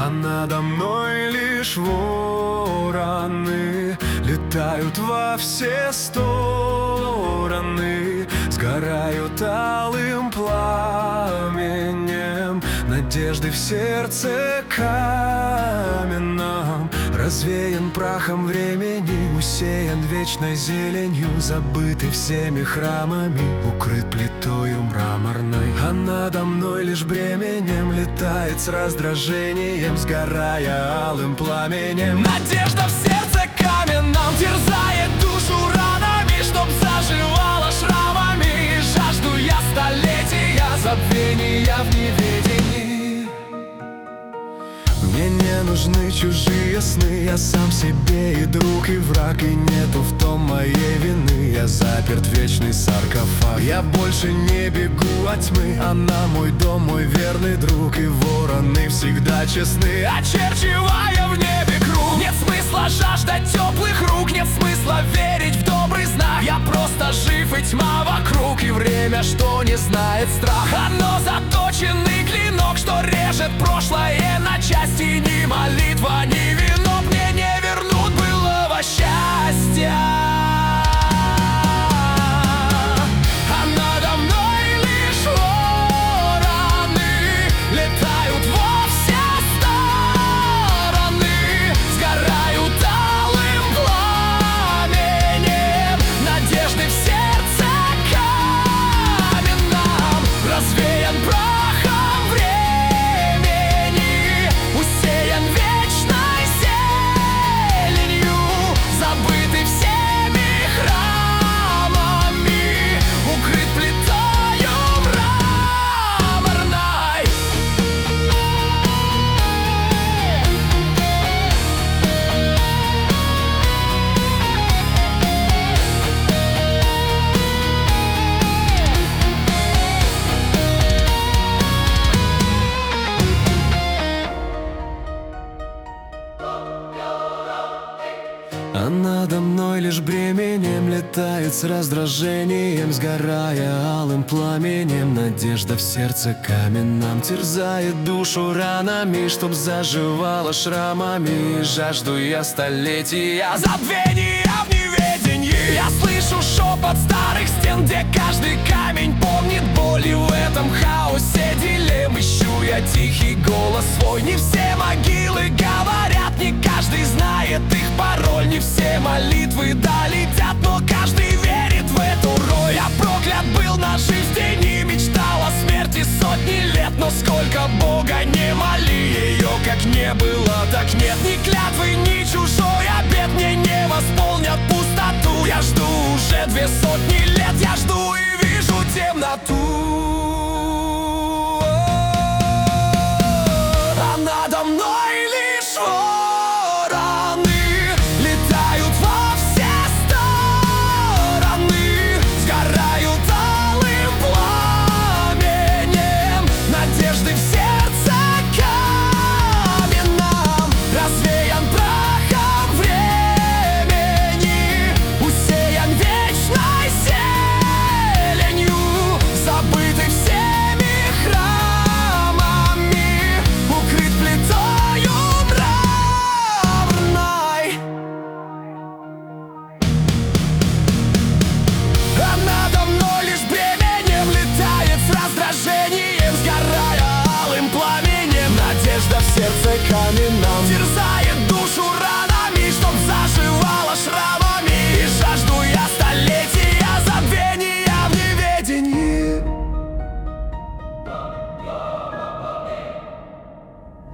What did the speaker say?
а надо мной лишь вороны летают во все стороны, сгорают алым пламенем, надежды в сердце каменном, развеян прахом времени, усеян вечной зеленью, забытый всеми храмами, укрыт плитою мраморной. А надо мной лишь бременем летает с раздражением, сгорая алым пламенем. Надежда в сердце каменном терзает душу ранами, чтоб заживала шрамами. Жажду я столетия забвения в неведении. Мне не нужны чужие сны, я сам себе и друг, и враг, и нету в том моей вины. Я заперт в вечный саркофаг, я больше не бегу от тьмы. Она мой дом, мой верный друг, и вороны всегда честны, очерчивая в небе круг. Нет смысла жаждать теплых рук, нет смысла верить в добрый знак. Я просто жив, и тьма вокруг, и время, что не знает страх. Оно заточенный клинок, что режет прошлое на части. Ни молитва, ни вино мне не вернут былого счастья. А надо мной лишь вороны летают во все стороны, сгорают алым пламенем, надежды в сердце каменном, развеян прахом времени, усеян вечной зеленью, забытый всеми храмами, укрыт плитою мраморной. А надо мной лишь бременем летает с раздражением, сгорая алым пламенем. Надежда в сердце каменном терзает душу ранами, чтоб заживала шрамами. Жажду я столетия забвения в неведении. Я слышу шепот старых стен, где каждый камень помнит боль, и в этом хаосе дилемм ищу я тихий голос свой. Не все могилы говорят, не каждый знает их пароль, не все молитвы долетят, но каждый верит в эту роль. Я проклят был, нажив в тени, мечтал о смерти сотни лет, но сколько Бога не молил,